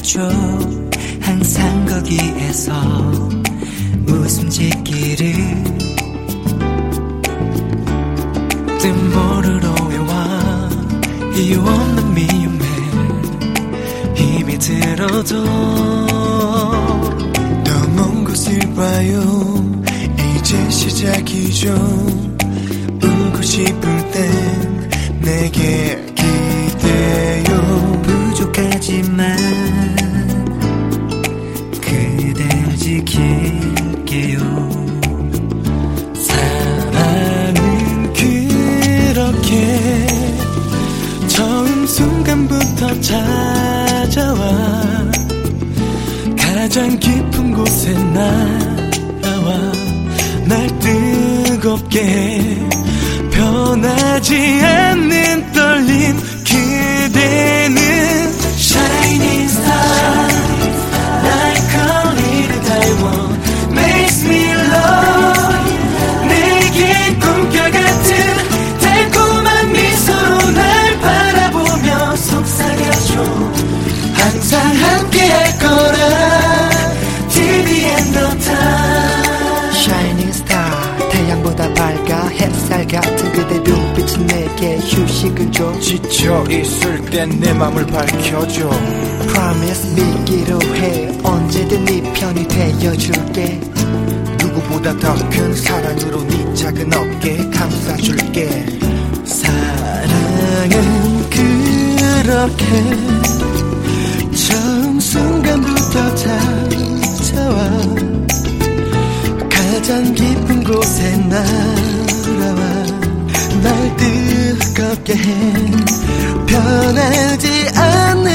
속삭여줘. 항상 거기에서 웃음 짓기를 뜻모르러 외워 이유 없는 미움에 힘이 들어도 더 먼 곳을 봐요. 이제 시작이죠. 울고 싶을 땐 내게 기대요. 부족하지만 그댈 지킬게요. 사랑은 그렇게 처음 순간부터 찾아와 가장 깊은 곳에 날아와 날 뜨겁게 변하지 않는 떨림. 그대는 Shining Star like a little diamond makes me love. 내게 꿈결 같은 달콤한 미소로 날 바라보며 속삭여줘. 항상 함께 할 거라 till the end of time. Shining Star 태양보다 밝아 햇살 같은 그대 눈빛은 내게 휴식을 줘. 지쳐 있을 땐 내 맘을 밝혀줘. Promise 믿기로 해 언제든 네 편이 되어줄게. 누구보다 더 큰 사랑으로 네 작은 어깨 감싸줄게. 사랑은 그렇게 처음 순간부터 찾아와 가장 깊은 곳에 날아와 날 뜨겁게 해 변하지 않는